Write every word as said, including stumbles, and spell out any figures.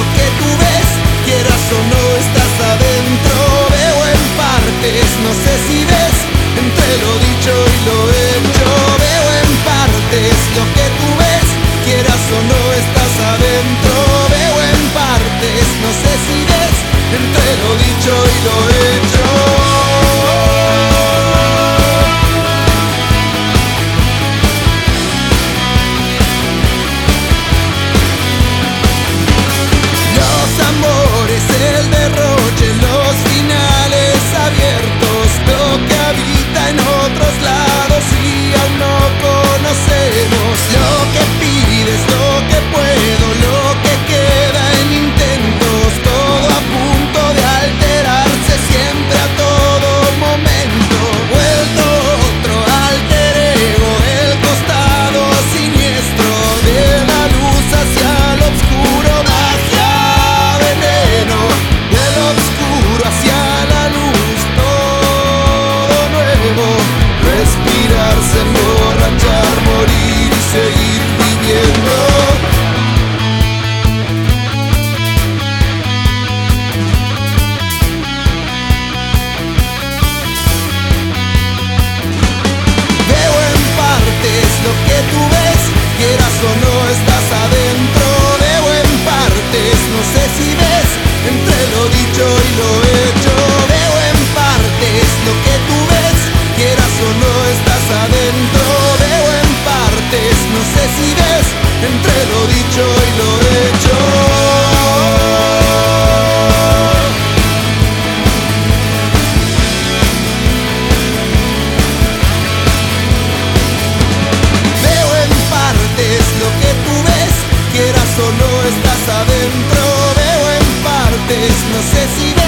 lo que tú ves, quieras o no estás adentro. Veo en partes, no sé si ves, entre lo dicho y lo hecho. Veo en partes lo que tú ves, quieras o no estás adentro. Veo en partes, no sé si ves, entre lo dicho y lo hecho. El derroche, los finales abiertos, lo que habita en otros lados y aún no conocemos. Lo que pides, lo que puedo, lo que queda en intentos, todo a punto de alterarse siempre a todo momento. Vuelto otro alter ego, el costado siniestro de la luz hacia lo oscuro. Respirarse, emborrachar, morir y seguir viviendo. Veo en partes lo que tú ves, quieras o no estás adentro. Veo en partes, no sé si ves, entre lo dicho y lo hecho. Veo en partes lo que tú ves, quieras o no estás adentro. Veo en partes, no sé si ves, entre lo dicho y lo hecho. Veo en partes lo que tú ves, quieras o no estás adentro. Veo en partes, no sé si ves,